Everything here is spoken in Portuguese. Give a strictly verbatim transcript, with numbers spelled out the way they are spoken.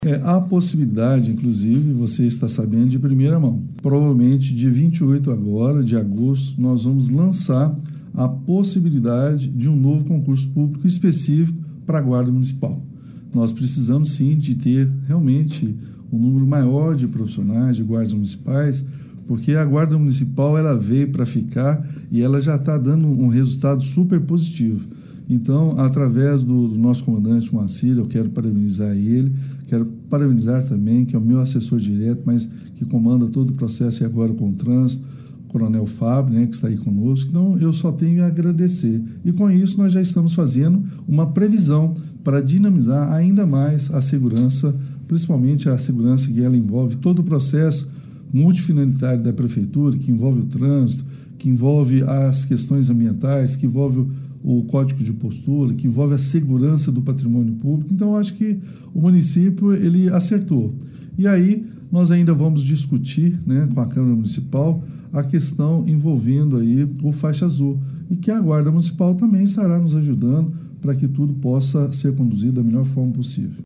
É, há possibilidade, inclusive, você está sabendo de primeira mão. Provavelmente, dia vinte e oito agora, de agosto, nós vamos lançar a possibilidade de um novo concurso público específico para a Guarda Municipal. Nós precisamos, sim, de ter realmente um número maior de profissionais, de guardas municipais, porque a Guarda Municipal ela veio para ficar e ela já está dando um resultado super positivo. Então, através do, do nosso comandante Moacir, eu quero parabenizar ele, quero parabenizar também, que é o meu assessor direto, mas que comanda todo o processo e agora com o trânsito, o Coronel Fábio, né, que está aí conosco. Então, eu só tenho a agradecer. E com isso, nós já estamos fazendo uma previsão para dinamizar ainda mais a segurança, principalmente a segurança que ela envolve todo o processo multifinalitário da Prefeitura, que envolve o trânsito, que envolve as questões ambientais, que envolve o o código de postura, que envolve a segurança do patrimônio público. Então, eu acho que o município ele acertou. E aí, nós ainda vamos discutir, né, com a Câmara Municipal a questão envolvendo aí o faixa azul, e que a Guarda Municipal também estará nos ajudando para que tudo possa ser conduzido da melhor forma possível.